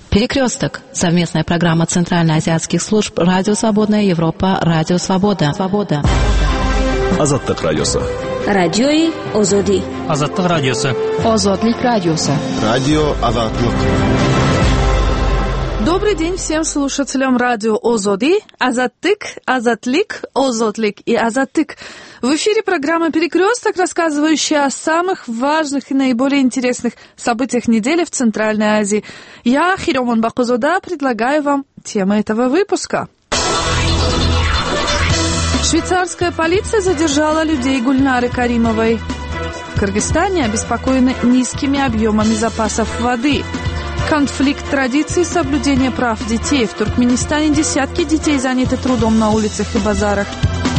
Перекресток. Совместная программа Центральноазиатских служб Радио Свободная Европа, Радио Свобода. Азаттык радиосы. Радиои Озоди. Азаттык радиосы. Озодлик радиосы. Радио Азаттык. Добрый день всем слушателям радио Озоди, Азаттык, Азатлик, Озотлик и Азаттык. В эфире программа «Перекресток», рассказывающая о самых важных и наиболее интересных событиях недели в Центральной Азии. Я, Хиромон Бакузода, предлагаю вам темы этого выпуска. Швейцарская полиция задержала людей Гульнары Каримовой. В Кыргызстане обеспокоены низкими объемами запасов воды. Конфликт традиций соблюдения прав детей. В Туркменистане десятки детей заняты трудом на улицах и базарах.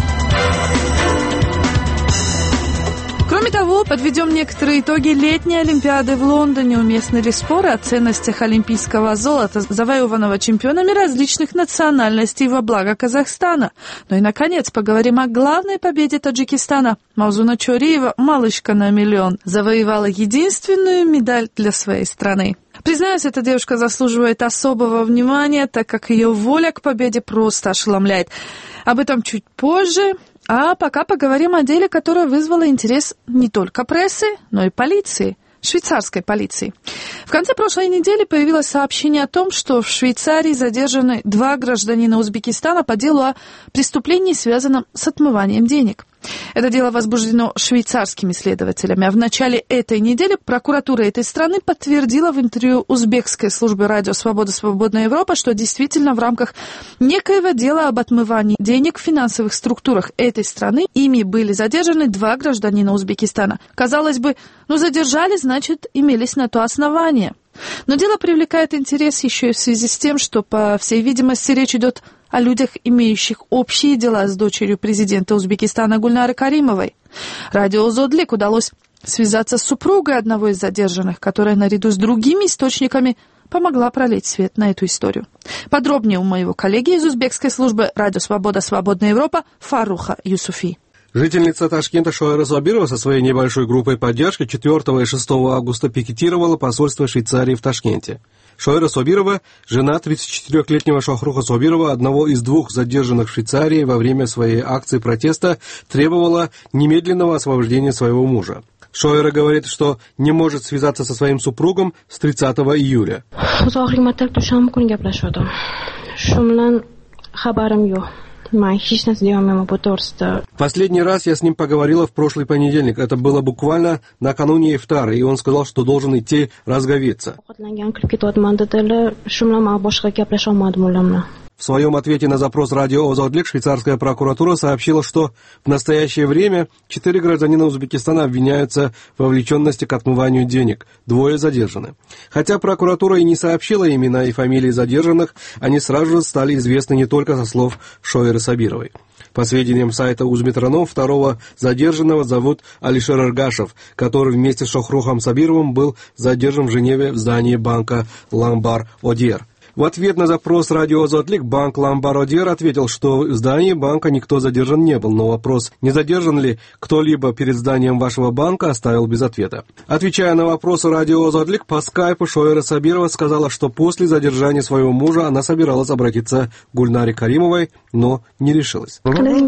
Кроме того, подведем некоторые итоги летней Олимпиады в Лондоне. Уместны ли споры о ценностях олимпийского золота, завоеванного чемпионами различных национальностей во благо Казахстана? Ну и, наконец, поговорим о главной победе Таджикистана. Маузуна Чориева, малышка на миллион, завоевала единственную медаль для своей страны. Признаюсь, эта девушка заслуживает особого внимания, так как ее воля к победе просто ошеломляет. Об этом чуть позже. А пока поговорим о деле, которое вызвало интерес не только прессы, но и полиции, швейцарской полиции. В конце прошлой недели появилось сообщение о том, что в Швейцарии задержаны 2 гражданина Узбекистана по делу о преступлении, связанном с отмыванием денег. Это дело возбуждено швейцарскими следователями, а в начале этой недели прокуратура этой страны подтвердила в интервью узбекской службе радио «Свобода. Свободная Европа», что действительно в рамках некоего дела об отмывании денег в финансовых структурах этой страны ими были задержаны 2 гражданина Узбекистана. Казалось бы, задержали, значит, имелись на то основания. Но дело привлекает интерес еще и в связи с тем, что, по всей видимости, речь идет о людях, имеющих общие дела с дочерью президента Узбекистана Гульнары Каримовой. Радио Озодлик удалось связаться с супругой одного из задержанных, которая наряду с другими источниками помогла пролить свет на эту историю. Подробнее у моего коллеги из узбекской службы «Радио Свобода. Свободная Европа» Фаруха Юсуфи. Жительница Ташкента Шойра Собирова со своей небольшой группой поддержки 4 и 6 августа пикетировала посольство Швейцарии в Ташкенте. Шойра Собирова, жена 34-летнего Шохруха Собирова, одного из 2 задержанных в Швейцарии во время своей акции протеста, требовала немедленного освобождения своего мужа. Шойра говорит, что не может связаться со своим супругом с 30 июля. Последний раз я с ним поговорила в прошлый понедельник. Это было буквально накануне ифтара, и он сказал, что должен идти разговеться. В своем ответе на запрос радио Озодлик швейцарская прокуратура сообщила, что в настоящее время 4 гражданина Узбекистана обвиняются в вовлеченности к отмыванию денег, 2 задержаны. Хотя прокуратура и не сообщила имена и фамилии задержанных, они сразу же стали известны не только со слов Шойры Собировой. По сведениям сайта Узметроном, 2 задержанного зовут Алишер Эргашев, который вместе с Шохрухом Собировым был задержан в Женеве в здании банка Ламбар-Одер. В ответ на запрос радио Озодлик банк Ламбар-Одер ответил, что в здании банка никто задержан не был, но вопрос, не задержан ли кто-либо перед зданием вашего банка, оставил без ответа. Отвечая на вопросы радио Озодлик по скайпу, Шойра Собирова сказала, что после задержания своего мужа она собиралась обратиться к Гульнаре Каримовой, но не решилась.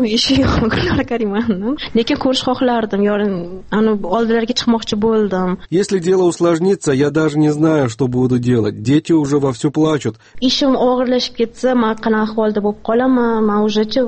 Если дело усложнится, я даже не знаю, что буду делать. Дети уже вовсю плачут. Ishim og'irlashib ketsa, men qanaqa ahvolda bo'lib qolaman, men уже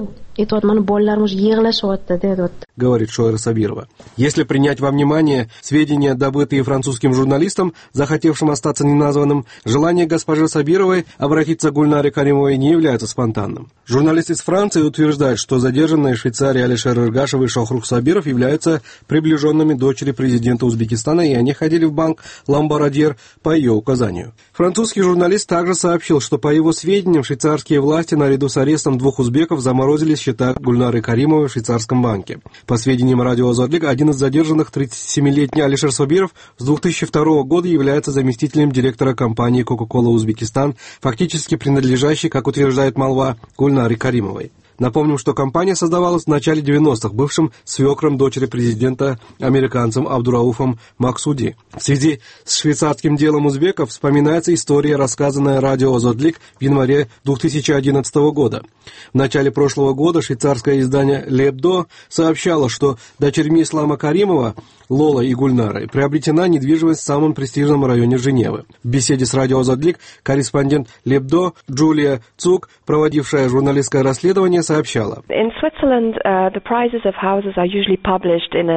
говорит Шойра Собирова. Если принять во внимание сведения, добытые французским журналистом, захотевшим остаться неназванным, желание госпожи Собировой обратиться к Гульнаре Каримовой не является спонтанным. Журналист из Франции утверждает, что задержанные в Швейцарии Алишер Эргашев и Шохрух Собиров являются приближенными дочери президента Узбекистана, и они ходили в банк Ламбар-Одер по ее указанию. Французский журналист также сообщил, что по его сведениям швейцарские власти наряду с арестом 2 узбеков заморозили счета Гульнары Каримовой в швейцарском банке. По сведениям радио Озодлик, один из задержанных, 37-летний Алишер Собиров, с 2002 года является заместителем директора компании Coca-Cola Узбекистан, фактически принадлежащей, как утверждает молва, Гульнаре Каримовой. Напомним, что компания создавалась в начале 90-х бывшим свекром дочери президента американцем Абдурауфом Максуди. В связи с швейцарским делом узбеков вспоминается история, рассказанная радио «Озодлик» в январе 2011 года. В начале прошлого года швейцарское издание «Лебдо» сообщало, что дочерьми Ислама Каримова, Лола и Гульнарой, приобретена недвижимость в самом престижном районе Женевы. В беседе с радио «Озодлик» корреспондент «Лебдо» Джулия Цук, проводившая журналистское расследование, сообщала. In Switzerland, the prices of houses are usually published in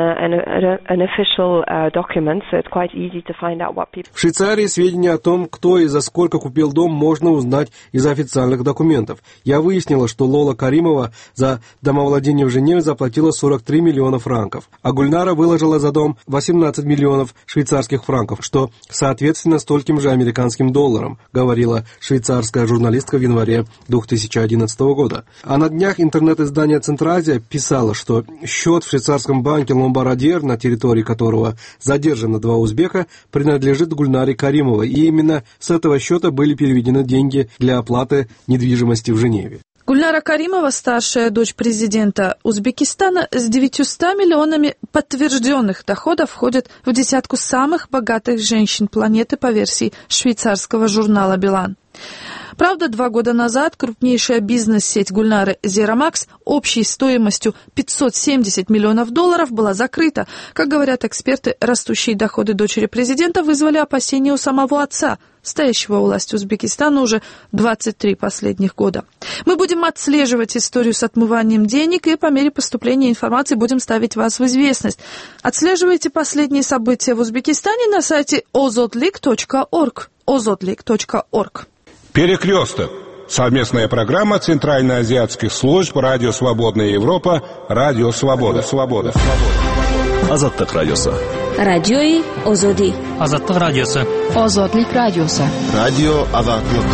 an official document, so it's quite easy to find out what people... В Швейцарии сведения о том, кто и за сколько купил дом, можно узнать из официальных документов. Я выяснила, что Лола Каримова за домовладение в Женеве заплатила 43 миллиона франков, а Гульнара выложила за дом 18 миллионов швейцарских франков, что соответственно стольким же американским долларам, говорила швейцарская журналистка в январе 2011 года. А на днях интернет-издание «Центразия» писало, что счет в швейцарском банке «Ломбардьер», на территории которого задержаны 2 узбека, принадлежит Гульнаре Каримовой, и именно с этого счета были переведены деньги для оплаты недвижимости в Женеве. Гульнара Каримова, старшая дочь президента Узбекистана, с 900 миллионами подтвержденных доходов входит в десятку самых богатых женщин планеты по версии швейцарского журнала «Билан». Правда, 2 года назад крупнейшая бизнес-сеть Гульнары Зеромакс общей стоимостью 570 миллионов долларов была закрыта. Как говорят эксперты, растущие доходы дочери президента вызвали опасения у самого отца, стоящего у власти Узбекистана уже 23 последних года. Мы будем отслеживать историю с отмыванием денег и по мере поступления информации будем ставить вас в известность. Отслеживайте последние события в Узбекистане на сайте ozodlik.org. ozodlik.org. Перекресток. Совместная программа Центральноазиатских служб Радио Свободная Европа, Радио Свобода. Азаттык радиосы. Радиои Озоди. Азаттык радиосы. Озодлик радиосы. Радио Азаттык.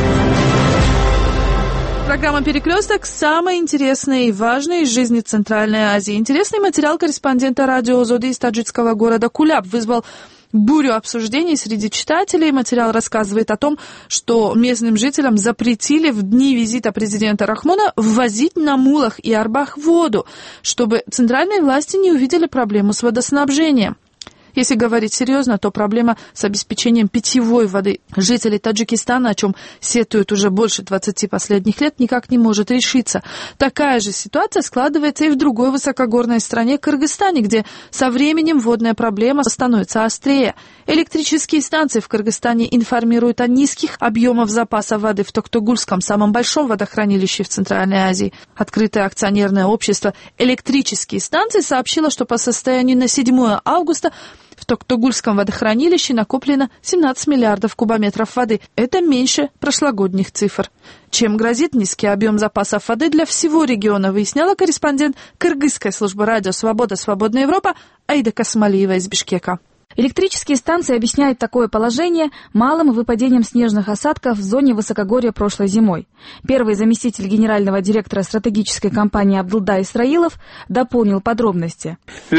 Программа «Перекресток» самая интересная и важная из жизни Центральной Азии. Интересный материал корреспондента радио Озоди из таджикского города Куляб вызвал бурю обсуждений среди читателей. Материал рассказывает о том, что местным жителям запретили в дни визита президента Рахмона ввозить на мулах и арбах воду, чтобы центральные власти не увидели проблему с водоснабжением. Если говорить серьезно, то проблема с обеспечением питьевой воды жителей Таджикистана, о чем сетуют уже больше 20 последних лет, никак не может решиться. Такая же ситуация складывается и в другой высокогорной стране Кыргызстане, где со временем водная проблема становится острее. Электрические станции в Кыргызстане информируют о низких объемах запаса воды в Токтогульском, самом большом водохранилище в Центральной Азии. Открытое акционерное общество «Электрические станции» сообщило, что по состоянию на 7 августа в Токтогульском водохранилище накоплено 17 миллиардов кубометров воды. Это меньше прошлогодних цифр. Чем грозит низкий объем запасов воды для всего региона, выясняла корреспондент Кыргызской службы радио «Свобода. Свободная Европа» Аида Касмалиева из Бишкека. Электрические станции объясняют такое положение малым выпадением снежных осадков в зоне высокогорья прошлой зимой. Первый заместитель генерального директора стратегической компании Абдулда Исраилов дополнил подробности.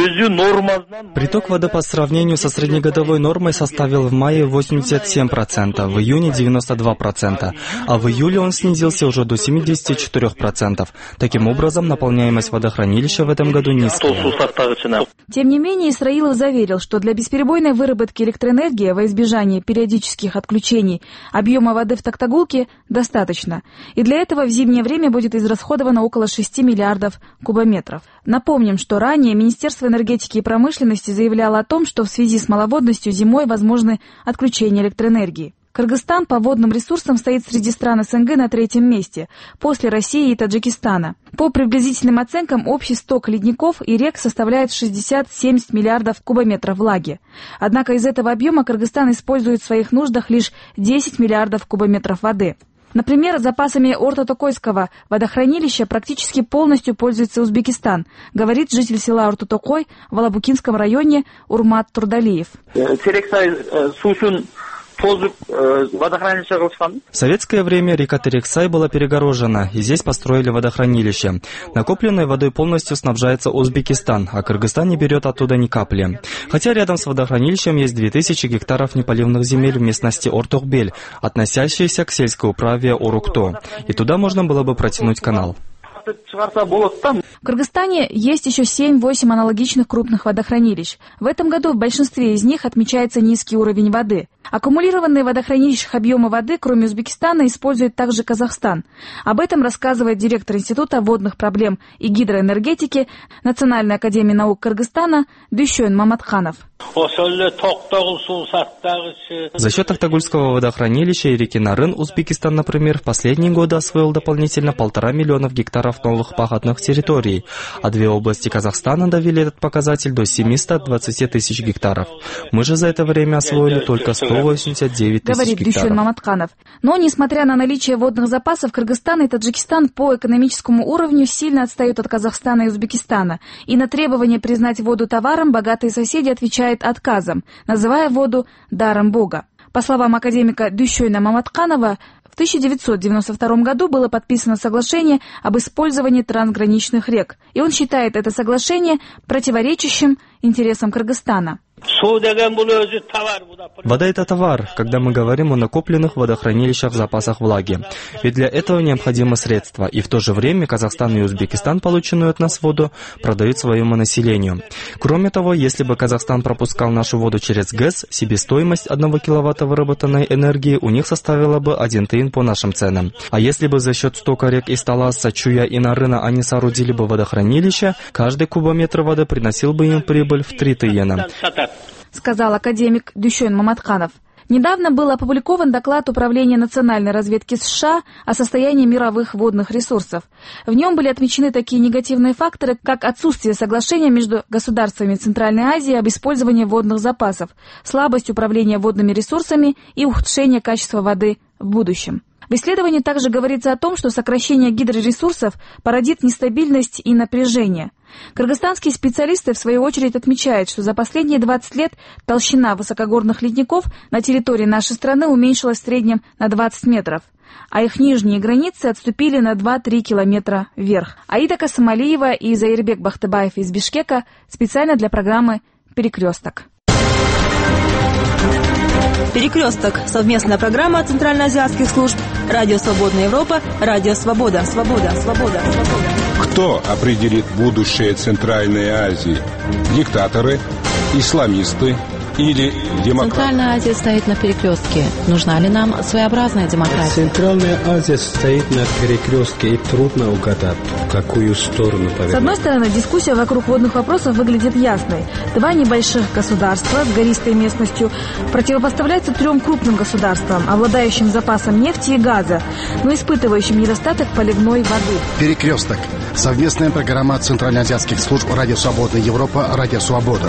Приток воды по сравнению со среднегодовой нормой составил в мае 87%, в июне 92%, а в июле он снизился уже до 74%. Таким образом, наполняемость водохранилища в этом году низкая. Тем не менее, Исраилов заверил, что для бесперебойной выработки электроэнергии во избежание периодических отключений объема воды в Токтогулке достаточно. И для этого в зимнее время будет израсходовано около 6 миллиардов кубометров. Напомним, что ранее Министерство энергетики и промышленности заявляло о том, что в связи с маловодностью зимой возможны отключения электроэнергии. Кыргызстан по водным ресурсам стоит среди стран СНГ на 3-м месте, после России и Таджикистана. По приблизительным оценкам, общий сток ледников и рек составляет 60-70 миллиардов кубометров влаги. Однако из этого объема Кыргызстан использует в своих нуждах лишь 10 миллиардов кубометров воды. Например, запасами Ортотокойского водохранилища практически полностью пользуется Узбекистан, говорит житель села Ортотокой в Алабукинском районе Урмат Турдалиев. В советское время река Терексай была перегорожена, и здесь построили водохранилище. Накопленной водой полностью снабжается Узбекистан, а Кыргызстан не берет оттуда ни капли. Хотя рядом с водохранилищем есть 2000 гектаров неполивных земель в местности Ортохбель, относящиеся к сельской управе Орукто, и туда можно было бы протянуть канал. В Кыргызстане есть еще 7-8 аналогичных крупных водохранилищ. В этом году в большинстве из них отмечается низкий уровень воды. Аккумулированные в водохранилищах объемы воды, кроме Узбекистана, использует также Казахстан. Об этом рассказывает директор Института водных проблем и гидроэнергетики Национальной академии наук Кыргызстана Дүйшөн Маматханов. За счет Актагульского водохранилища и реки Нарын Узбекистан, например, в последние годы освоил дополнительно 1,5 миллиона гектаров новых пахотных территорий, а 2 области Казахстана довели этот показатель до 720 тысяч гектаров. Мы же за это время освоили только 189 тысяч говорит гектаров. Дүйшөн Маматханов. Но, несмотря на наличие водных запасов, Кыргызстан и Таджикистан по экономическому уровню сильно отстают от Казахстана и Узбекистана. И на требование признать воду товаром богатые соседи отвечают отказом, называя воду даром Бога. По словам академика Дүйшөна Маматханова, в 1992 году было подписано соглашение об использовании трансграничных рек, и он считает это соглашение противоречащим интересам Кыргызстана. Вода – это товар, когда мы говорим о накопленных водохранилищах запасах влаги. Ведь для этого необходимы средства, и в то же время Казахстан и Узбекистан полученную от нас воду продают своему населению. Кроме того, если бы Казахстан пропускал нашу воду через ГЭС, себестоимость 1 киловатта выработанной энергии у них составила бы 1 тиын по нашим ценам. А если бы за счет стока рек Исталаса, Чуя и Нарына они соорудили бы водохранилище, каждый кубометр воды приносил бы им прибыль в 3 тиына. Сказал академик Дүйшөн Маматханов. Недавно был опубликован доклад Управления национальной разведки США о состоянии мировых водных ресурсов. В нем были отмечены такие негативные факторы, как отсутствие соглашения между государствами Центральной Азии об использовании водных запасов, слабость управления водными ресурсами и ухудшение качества воды в будущем. В исследовании также говорится о том, что сокращение гидроресурсов породит нестабильность и напряжение. Кыргызстанские специалисты, в свою очередь, отмечают, что за последние 20 лет толщина высокогорных ледников на территории нашей страны уменьшилась в среднем на 20 метров, а их нижние границы отступили на 2-3 километра вверх. Аида Касымалиева и Заирбек Бахтыбаев из Бишкека специально для программы «Перекресток». «Перекресток» — совместная программа центральноазиатских служб «Радио Свободная Европа», «Радио Свобода». Кто определит будущее Центральной Азии? Диктаторы, исламисты или демократы? Центральная Азия стоит на перекрестке. Нужна ли нам своеобразная демократия? Центральная Азия стоит на перекрестке, и трудно угадать, в какую сторону повернуть. С одной стороны, дискуссия вокруг водных вопросов выглядит ясной. 2 небольших государства с гористой местностью противопоставляются 3 крупным государствам, обладающим запасом нефти и газа, но испытывающим недостаток поливной воды. Перекресток. Совместная программа центральноазиатских служб «Радио Свободная Европа», «Радио Свобода».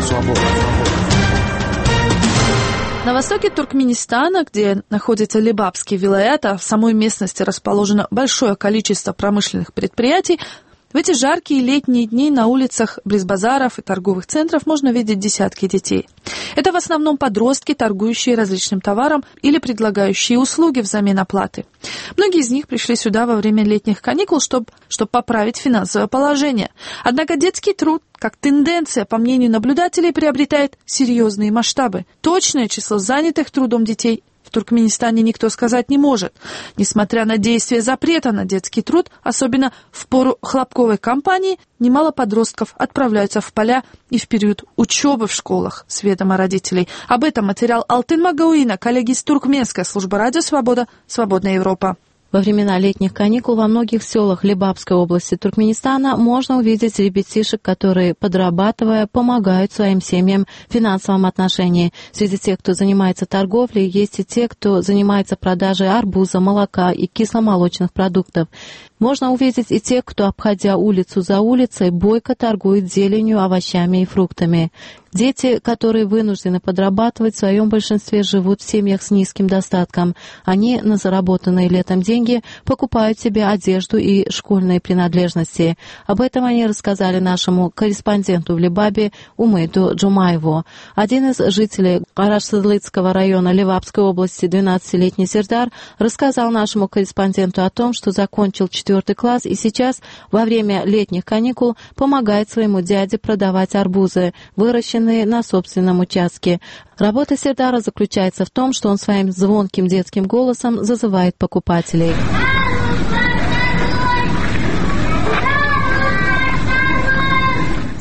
На востоке Туркменистана, где находится Лебабский вилаят, а в самой местности расположено большое количество промышленных предприятий, в эти жаркие летние дни на улицах близ базаров и торговых центров можно видеть десятки детей. Это в основном подростки, торгующие различным товаром или предлагающие услуги взамен оплаты. Многие из них пришли сюда во время летних каникул, чтобы поправить финансовое положение. Однако детский труд, как тенденция, по мнению наблюдателей, приобретает серьезные масштабы. Точное число занятых трудом детей в Туркменистане никто сказать не может. Несмотря на действие запрета на детский труд, особенно в пору хлопковой кампании, немало подростков отправляются в поля и в период учебы в школах с ведома родителей. Об этом материал Алтын Магауина, коллеги из Туркменской службы «Радио Свобода», «Свободная Европа». Во времена летних каникул во многих селах Лебабской области Туркменистана можно увидеть ребятишек, которые, подрабатывая, помогают своим семьям в финансовом отношении. Среди тех, кто занимается торговлей, есть и те, кто занимается продажей арбуза, молока и кисломолочных продуктов. Можно увидеть и тех, кто, обходя улицу за улицей, бойко торгует зеленью, овощами и фруктами. Дети, которые вынуждены подрабатывать, в своем большинстве живут в семьях с низким достатком. Они на заработанные летом деньги покупают себе одежду и школьные принадлежности. Об этом они рассказали нашему корреспонденту в Лебабе Умейду Джумаеву. Один из жителей Караш-Сыдлыцкого района Лебабской области, 12-летний Сердар, рассказал нашему корреспонденту о том, что закончил 4 класс и сейчас во время летних каникул помогает своему дяде продавать арбузы, выращенные на собственном участке. Работа Сердара заключается в том, что он своим звонким детским голосом зазывает покупателей.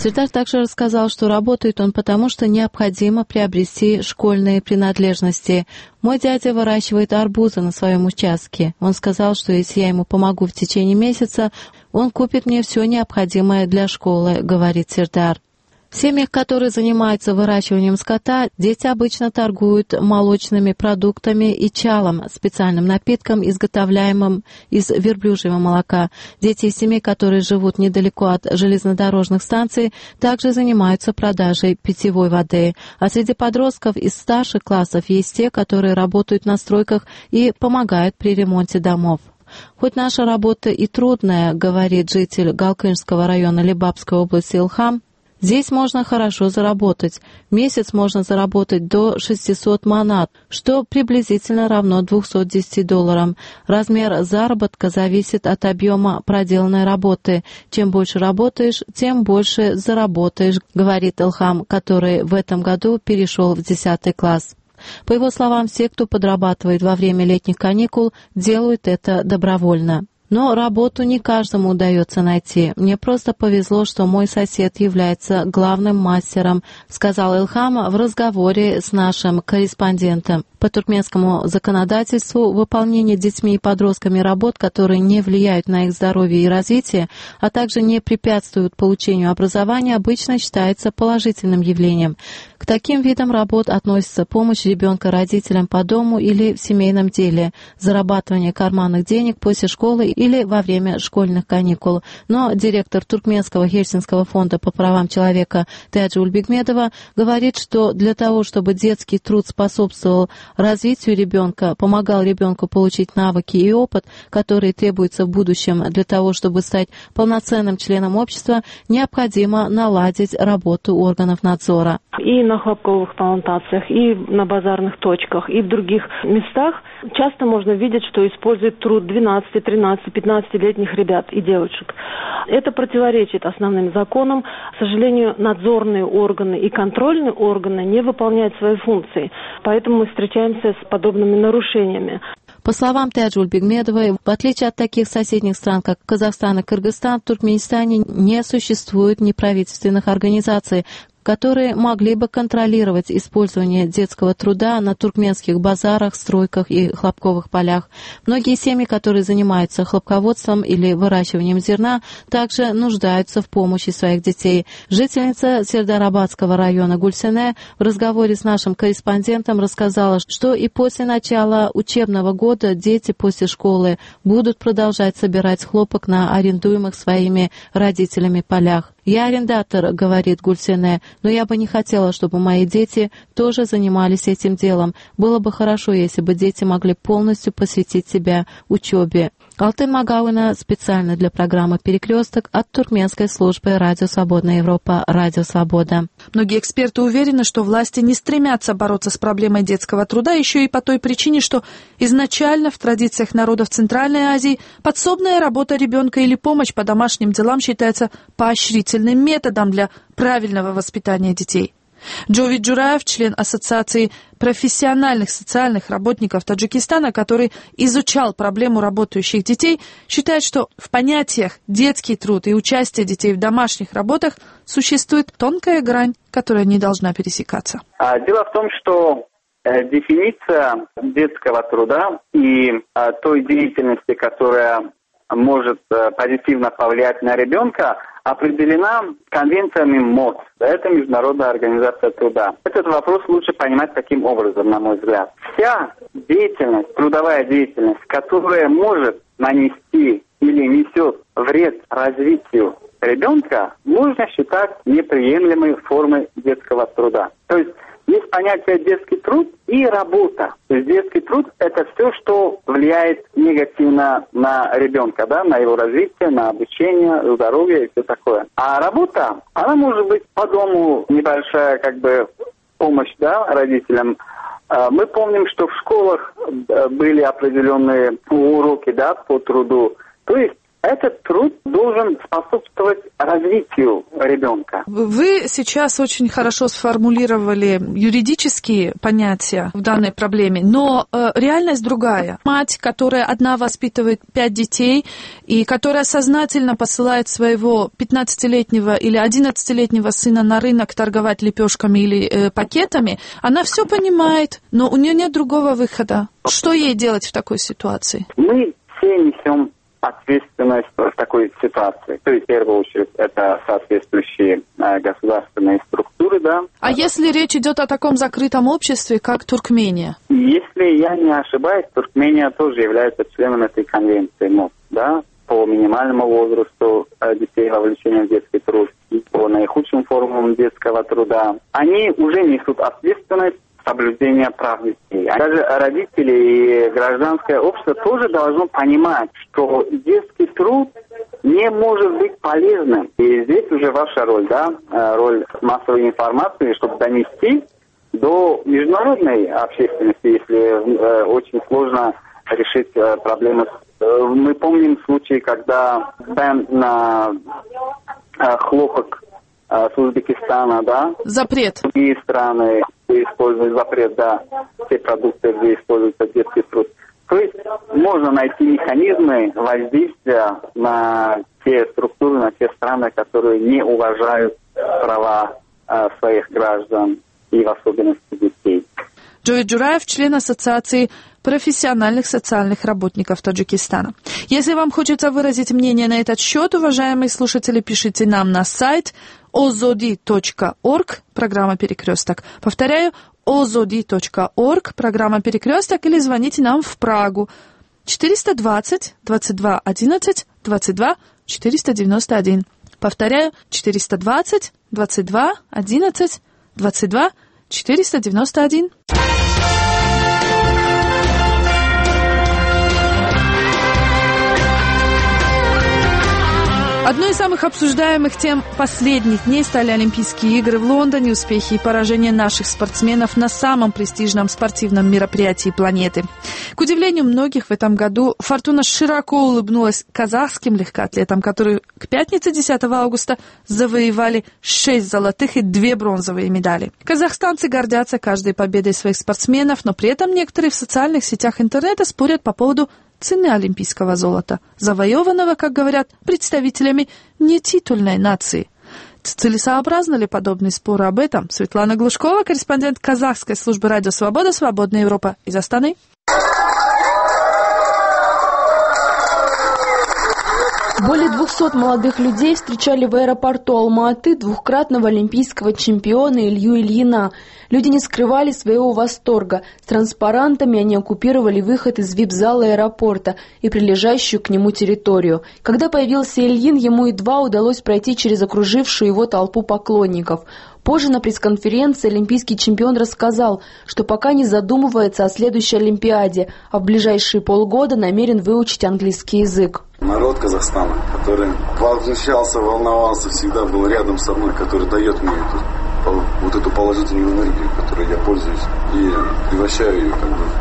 Сердар также рассказал, что работает он потому, что необходимо приобрести школьные принадлежности. «Мой дядя выращивает арбузы на своем участке. Он сказал, что если я ему помогу в течение месяца, он купит мне все необходимое для школы», — говорит Сердар. В семьях, которые занимаются выращиванием скота, дети обычно торгуют молочными продуктами и чалом, специальным напитком, изготовляемым из верблюжьего молока. Дети из семей, которые живут недалеко от железнодорожных станций, также занимаются продажей питьевой воды. А среди подростков из старших классов есть те, которые работают на стройках и помогают при ремонте домов. «Хоть наша работа и трудная, — говорит житель Галкынского района Лебапской области Илхам, — здесь можно хорошо заработать. В месяц можно заработать до 600 манат, что приблизительно равно $210. Размер заработка зависит от объема проделанной работы. Чем больше работаешь, тем больше заработаешь», — говорит Илхам, который в этом году перешел в 10 класс. По его словам, все, кто подрабатывает во время летних каникул, делают это добровольно. Но работу не каждому удается найти. «Мне просто повезло, что мой сосед является главным мастером», — сказал Илхам в разговоре с нашим корреспондентом. По туркменскому законодательству выполнение детьми и подростками работ, которые не влияют на их здоровье и развитие, а также не препятствуют получению образования, обычно считается положительным явлением. К таким видам работ относится помощь ребенка родителям по дому или в семейном деле, зарабатывание карманных денег после школы или во время школьных каникул. Но директор Туркменского Хельсинского фонда по правам человека Теаджи Ульбекмедова говорит, что для того, чтобы детский труд способствовал развитию ребенка, помогал ребенку получить навыки и опыт, которые требуются в будущем для того, чтобы стать полноценным членом общества, необходимо наладить работу органов надзора. И на хлопковых плантациях, и на базарных точках, и в других местах часто можно видеть, что используют труд 12, 13, 15-летних ребят и девочек. Это противоречит основным законам. К сожалению, надзорные органы и контрольные органы не выполняют свои функции. Поэтому мы встречаемся с подобными нарушениями. По словам Теаджи Ульбекмедовой, в отличие от таких соседних стран, как Казахстан и Кыргызстан, в Туркменистане не существует неправительственных организаций, которые могли бы контролировать использование детского труда на туркменских базарах, стройках и хлопковых полях. Многие семьи, которые занимаются хлопководством или выращиванием зерна, также нуждаются в помощи своих детей. Жительница Сердарабадского района Гульсене в разговоре с нашим корреспондентом рассказала, что и после начала учебного года дети после школы будут продолжать собирать хлопок на арендуемых своими родителями полях. «Я арендатор, — говорит Гульсене, — но я бы не хотела, чтобы мои дети тоже занимались этим делом. Было бы хорошо, если бы дети могли полностью посвятить себя учебе». Алтын Магауина специально для программы «Перекресток» от туркменской службы «Радио Свободная Европа», «Радио Свобода». Многие эксперты уверены, что власти не стремятся бороться с проблемой детского труда еще и по той причине, что изначально в традициях народов Центральной Азии подсобная работа ребенка или помощь по домашним делам считается поощрительным методом для правильного воспитания детей. Джовид Джураев, член Ассоциации профессиональных социальных работников Таджикистана, который изучал проблему работающих детей, считает, что в понятиях детский труд и участие детей в домашних работах существует тонкая грань, которая не должна пересекаться. Дело в том, что дефиниция детского труда и той деятельности, которая может позитивно повлиять на ребенка, определена конвенциями МОД. Это Международная организация труда. Этот вопрос лучше понимать таким образом, на мой взгляд. Вся деятельность, трудовая деятельность, которая может нанести или несет вред развитию ребенка, можно считать неприемлемой формой детского труда. То есть есть понятие детский труд и работа. То есть детский труд – это все, что влияет негативно на ребенка, да, на его развитие, на обучение, здоровье и все такое. А работа, она может быть по дому небольшая помощь, да, родителям. Мы помним, что в школах были определенные уроки, да, по труду. То есть этот труд должен способствовать развитию ребенка. Вы сейчас очень хорошо сформулировали юридические понятия в данной проблеме, но реальность другая. Мать, которая одна воспитывает 5 детей и которая сознательно посылает своего 15-летнего или 11-летнего сына на рынок торговать лепешками или пакетами, она все понимает, но у нее нет другого выхода. Что ей делать в такой ситуации? Мы все несем ответственность в такой ситуации. То есть, в первую очередь, это соответствующие государственные структуры, да. А если речь идет о таком закрытом обществе, как Туркмения? Если я не ошибаюсь, Туркмения тоже является членом этой конвенции МОЗ, да, по минимальному возрасту детей вовлечения в детский труд и по наихудшим формам детского труда. Они уже несут ответственность соблюдения прав детей. Даже родители и гражданское общество тоже должно понимать, что детский труд не может быть полезным. И здесь уже ваша роль, да, роль массовой информации, чтобы донести до международной общественности, если очень сложно решить проблемы. Мы помним случаи, когда бэн на хлопок с Узбекистана, да? Запрет. Другие страны используют запрет, да, все продукты, где используется детский труд. То есть можно найти механизмы воздействия на те структуры, на те страны, которые не уважают права своих граждан и в особенности детей. Джовид Джураев, член Ассоциации профессиональных социальных работников Таджикистана. Если вам хочется выразить мнение на этот счет, уважаемые слушатели, пишите нам на сайт ozodi.org, программа «Перекресток». Повторяю, ozodi.org, программа «Перекресток», или звоните нам в Прагу 420 22 11 22 491. Повторяю, 420 22 11 22 491. Одной из самых обсуждаемых тем последних дней стали Олимпийские игры в Лондоне, успехи и поражения наших спортсменов на самом престижном спортивном мероприятии планеты. К удивлению многих, в этом году фортуна широко улыбнулась казахским легкоатлетам, которые к пятнице 10 августа завоевали 6 золотых и 2 бронзовые медали. Казахстанцы гордятся каждой победой своих спортсменов, но при этом некоторые в социальных сетях интернета спорят по поводу цены олимпийского золота, завоеванного, как говорят, представителями нетитульной нации. Целесообразны ли подобные споры? Об этом Светлана Глушкова, корреспондент казахской службы «Радио Свобода», «Свободная Европа» из Астаны. Более 200 молодых людей встречали в аэропорту Алма-Аты двукратного олимпийского чемпиона Илью Ильина. Люди не скрывали своего восторга. С транспарантами они оккупировали выход из вип-зала аэропорта и прилежащую к нему территорию. Когда появился Ильин, ему едва удалось пройти через окружившую его толпу поклонников. Позже на пресс-конференции олимпийский чемпион рассказал, что пока не задумывается о следующей Олимпиаде, а в ближайшие полгода намерен выучить английский язык. Народ Казахстана, который возмущался, волновался, всегда был рядом со мной, который дает мне эту положительную энергию, которой я пользуюсь, и превращаю ее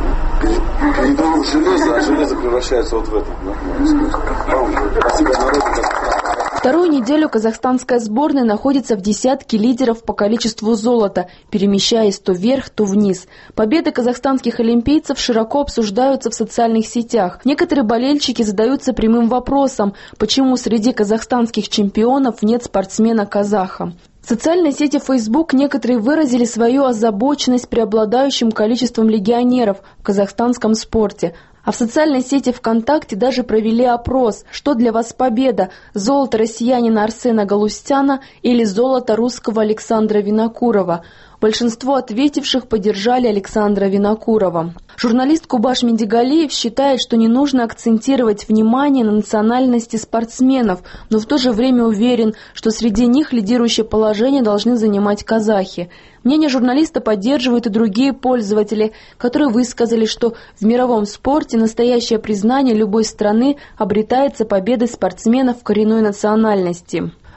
в железо, а железо превращается вот в это. Спасибо народу Казахстана. Вторую неделю казахстанская сборная находится в десятке лидеров по количеству золота, перемещаясь то вверх, то вниз. Победы казахстанских олимпийцев широко обсуждаются в социальных сетях. Некоторые болельщики задаются прямым вопросом, почему среди казахстанских чемпионов нет спортсмена-казаха. В социальной сети Facebook некоторые выразили свою озабоченность преобладающим количеством легионеров в казахстанском спорте. А в социальной сети ВКонтакте даже провели опрос, что для вас победа – золото россиянина Арсена Галустяна или золото русского Александра Винокурова. Большинство ответивших поддержали Александра Винокурова. Журналист Кубаш Медигалиев считает, что не нужно акцентировать внимание на национальности спортсменов, но в то же время уверен, что среди них лидирующее положение должны занимать казахи. Мнение журналиста поддерживают и другие пользователи, которые высказали, что в мировом спорте настоящее признание любой страны обретается победой спортсменов коренной национальности.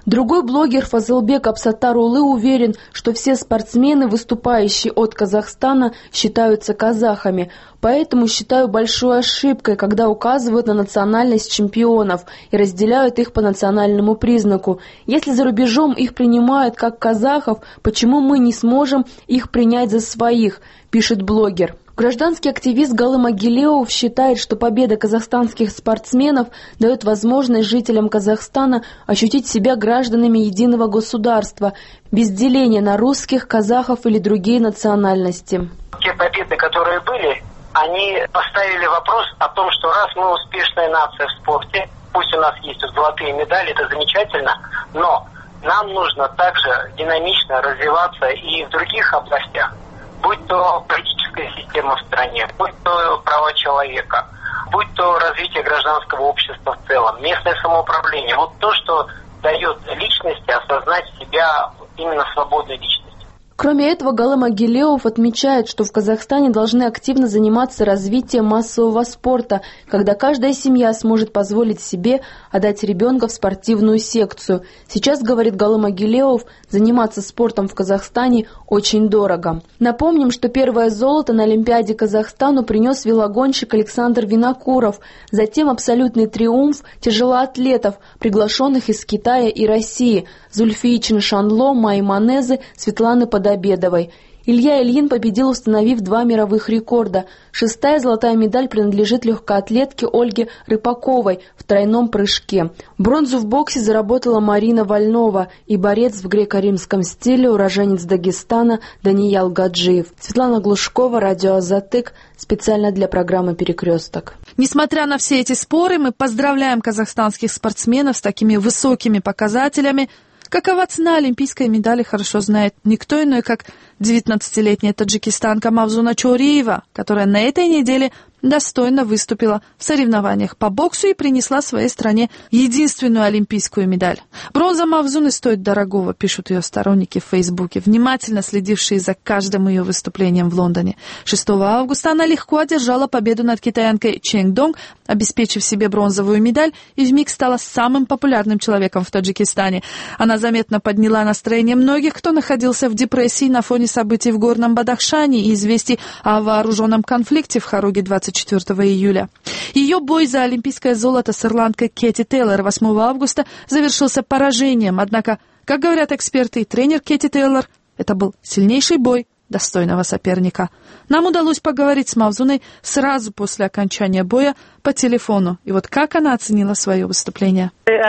Другой блогер Фазылбек Абсаттарулы уверен, что все спортсмены, выступающие от Казахстана, считаются казахами. Поэтому считаю большой ошибкой, когда указывают на национальность чемпионов и разделяют их по национальному признаку. Если за рубежом их принимают как казахов, почему мы не сможем их принять за своих, пишет блогер. Гражданский активист Галым Агилеов считает, что победа казахстанских спортсменов дает возможность жителям Казахстана ощутить себя гражданами единого государства, без деления на русских, казахов или другие национальности. Те победы, которые были, они поставили вопрос о том, что раз мы успешная нация в спорте, пусть у нас есть золотые медали, это замечательно, но нам нужно также динамично развиваться и в других областях. Будь то политическая система в стране, будь то права человека, будь то развитие гражданского общества в целом, местное самоуправление. Вот то, что дает личности осознать себя именно свободной личностью. Кроме этого, Галым Агилеов отмечает, что в Казахстане должны активно заниматься развитием массового спорта, когда каждая семья сможет позволить себе отдать ребенка в спортивную секцию. Сейчас, говорит Галым Агилеов, заниматься спортом в Казахстане очень дорого. Напомним, что первое золото на Олимпиаде Казахстану принес велогонщик Александр Винокуров, затем абсолютный триумф тяжелоатлетов, приглашенных из Китая и России, Зульфии Чиншанло, Майи Манезы, Светланы Подобедовой. Илья Ильин победил, установив 2 мировых рекорда. 6-я золотая медаль принадлежит легкоатлетке Ольге Рыпаковой в тройном прыжке. Бронзу в боксе заработала Марина Вольнова и борец в греко-римском стиле, уроженец Дагестана Даниял Гаджиев. Светлана Глушкова, радио Азатык, специально для программы «Перекресток». Несмотря на все эти споры, мы поздравляем казахстанских спортсменов с такими высокими показателями. Какова цена олимпийской медали, хорошо знает никто иной, как 19-летняя таджикистанка Мавзуна Чориева, которая на этой неделе достойно выступила в соревнованиях по боксу и принесла своей стране единственную олимпийскую медаль. Бронза Мавзуны стоит дорогого, пишут ее сторонники в Фейсбуке, внимательно следившие за каждым ее выступлением в Лондоне. 6 августа она легко одержала победу над китаянкой Чэнь Донг, обеспечив себе бронзовую медаль, и вмиг стала самым популярным человеком в Таджикистане. Она заметно подняла настроение многих, кто находился в депрессии на фоне событий в Горном Бадахшане и известий о вооруженном конфликте в Харуге 24 июля. Ее бой за олимпийское золото с ирландкой Кэти Тейлор 8 августа завершился поражением. Однако, как говорят эксперты и тренер Кэти Тейлор, это был сильнейший бой достойного соперника. Нам удалось поговорить с Мавзуной сразу после окончания боя по телефону. И вот как она оценила свое выступление.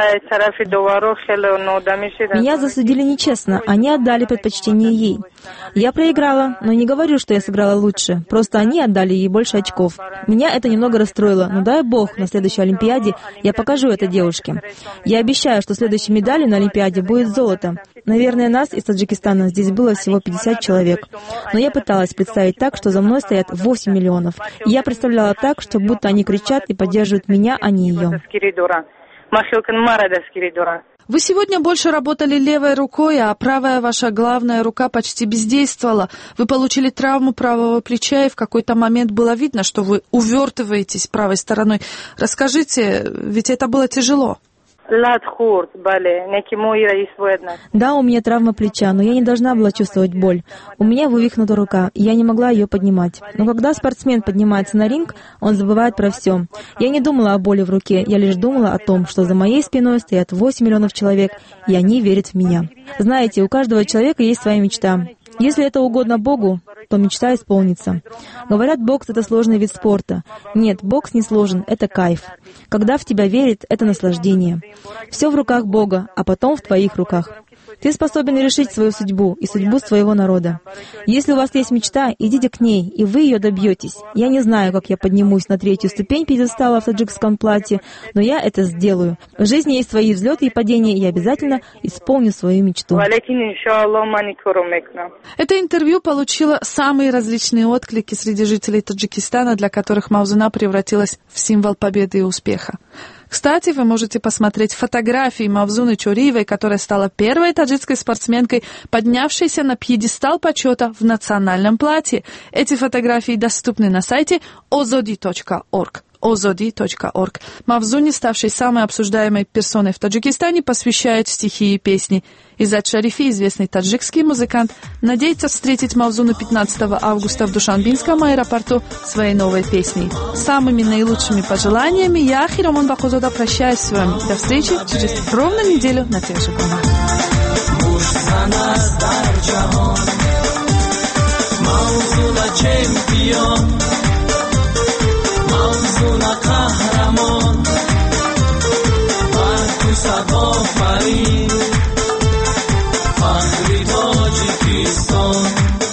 Меня засудили нечестно, они отдали предпочтение ей. Я проиграла, но не говорю, что я сыграла лучше. Просто они отдали ей больше очков. Меня это немного расстроило, но дай бог, на следующей Олимпиаде я покажу это девушке. Я обещаю, что следующей медалью на Олимпиаде будет золото. Наверное, нас из Таджикистана здесь было всего 50 человек. Но я пыталась представить так, что за мной стоят 8 миллионов. И я представляла так, что будто они кричат и поддерживают меня, а не ее. Вы сегодня больше работали левой рукой, а правая ваша главная рука почти бездействовала. Вы получили травму правого плеча, и в какой-то момент было видно, что вы увертываетесь правой стороной. Расскажите, ведь это было тяжело. Да, у меня травма плеча, но я не должна была чувствовать боль. У меня вывихнута рука, и я не могла ее поднимать. Но когда спортсмен поднимается на ринг, он забывает про все. Я не думала о боли в руке, я лишь думала о том, что за моей спиной стоят 8 миллионов человек, и они верят в меня. Знаете, у каждого человека есть своя мечта. Если это угодно Богу, то мечта исполнится. Говорят, бокс — это сложный вид спорта. Нет, бокс не сложен, это кайф. Когда в тебя верит, это наслаждение. Все в руках Бога, а потом в твоих руках. Ты способен решить свою судьбу и судьбу своего народа. Если у вас есть мечта, идите к ней, и вы ее добьетесь. Я не знаю, как я поднимусь на 3-ю ступень пьедестала в таджикском платье, но я это сделаю. В жизни есть свои взлеты и падения, и я обязательно исполню свою мечту. Это интервью получило самые различные отклики среди жителей Таджикистана, для которых Мавзуна превратилась в символ победы и успеха. Кстати, вы можете посмотреть фотографии Мавзуны Чориевой, которая стала первой таджикской спортсменкой, поднявшейся на пьедестал почета в национальном платье. Эти фотографии доступны на сайте ozodi.org. ozodi.org. Мавзуни, ставший самой обсуждаемой персоной в Таджикистане, посвящает стихи и песни. Иззат Шарифи, известный таджикский музыкант, надеется встретить Мавзуну 15 августа в Душанбинском аэропорту своей новой песней. С самыми наилучшими пожеланиями я, Хирамон Бахузода, прощаюсь с вами. До встречи через ровно неделю на тех же волнах. فخری تاجیکستان